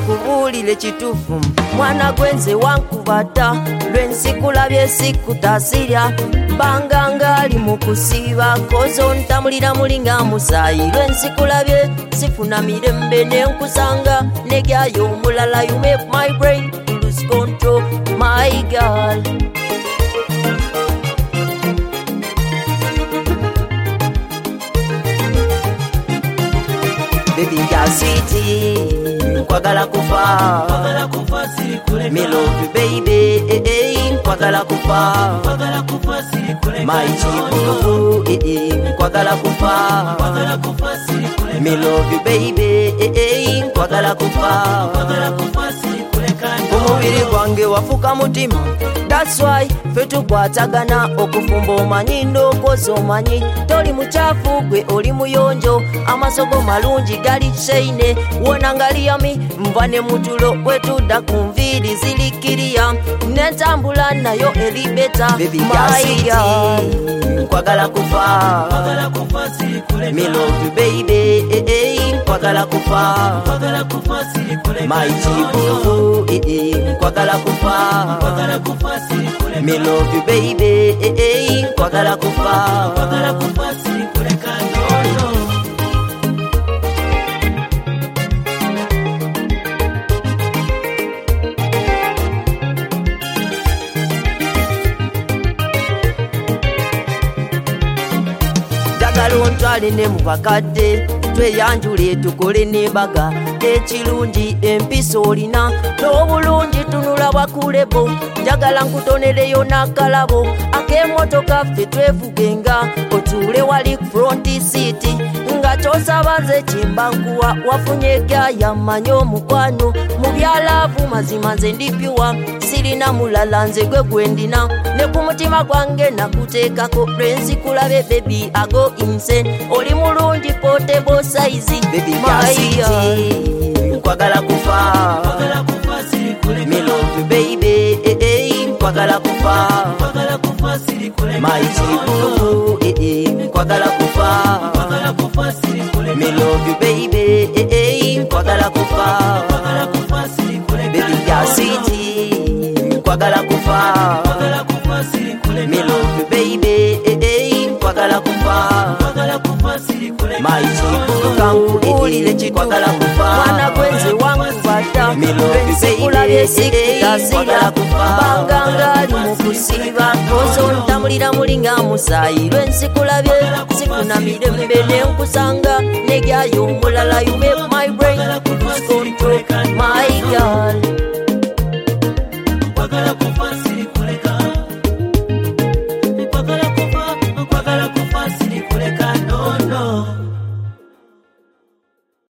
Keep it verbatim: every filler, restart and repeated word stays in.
kankubuulire kituufu mwana gwenze wankubata lwensikulabye sikutasirya mbanga ali mu kusiiba kozo ntambulira mulinga musaayi lwensikulabye sifuna mirembe nenkusanga negyayo omulala you make my brain lose control my girl. Baby girl sweetie nkwagala kufa nkwagala kufa siri kule me love you baby eh eh nkwagala kufa nkwagala kufa siri kule my chibu eh eh nkwagala kufa nkwagala kufa siri kule me love you baby eh eh nkwagala kufa nkwagala kufa siri kule kandi omubiri gwange wafuka mutima that's why fe tukwatagana okufumba omanyi ndokoza omanyi toli muchafu gwe oli muyonjo amasogo malungi gali sheine wona ngaliyami nva ne mutulo bwetudda ku nviiri zilikiriya nentambula nayo eribeta maiga nkwagala kufa nkwagala kufa siri kule me love you baby eh eh nkwagala kufa nkwagala kufa siri kule my chibu eh eh nkwagala kufa nkwagala kufa siri kule me love you baby eh eh nkwagala kufa nkwagala kufa siri kule kandono. Ntwale ne mu bakadde tweyanjule tukole n'embaga ekirungi empisa olina n'obulungi tunula bakulebo njagala nkutonereyo n'akalabo ak'emmotoka ffe twevugenga otuule wali front seat nga kyosaba nze kimba nkuwa wafunye gaya mmanyi omukwano mu byalaavu mazima nze ndipyuwa sirina mulala nze gwe gwendina ne ku mutima gwange nakuteekako lwenzikulabe baby ago insane oli mulungi portable size baby kasiti nkwagala kufa nkwagala kufa siri kule me love you baby eh eh nkwagala kufa nkwagala kufa siri kule my chibu eh eh nkwagala kufa nkwagala kufa siri kule me love you baby eh eh nkwagala kufa nkwagala kufa siri kule baby kasiti nkwagala kufa nkwagala kufa siri kule me love you baby eh eh nkwagala kufa nkwagala kufa siri kule my chibu kankubuulire kituufu mwana gwenze wankubata lwensikulabye sikutasirya mbanga ali mu kusiiba kozo ntambulira mulinga musaayi lwensikulabye sifuna mirembe nenkusanga negyayo omulala you make